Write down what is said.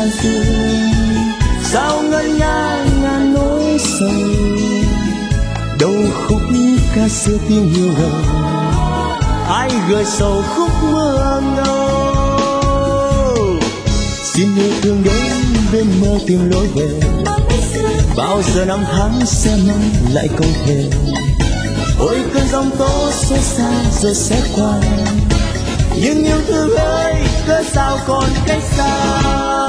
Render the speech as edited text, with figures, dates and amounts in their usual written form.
dương, sao ngân nga ngàn nỗi sầu, đâu khúc ca xưa tiếng hiu đầu, ai gợi sầu khúc mưa ngâu. Xin yêu thương đến bên mơ tìm lối về, bao giờ năm tháng sẽ mong lại không thể. Ôi cơn giông tố xót xa rồi sẽ qua, nhưng yêu thương ơi cớ sao còn cách xa.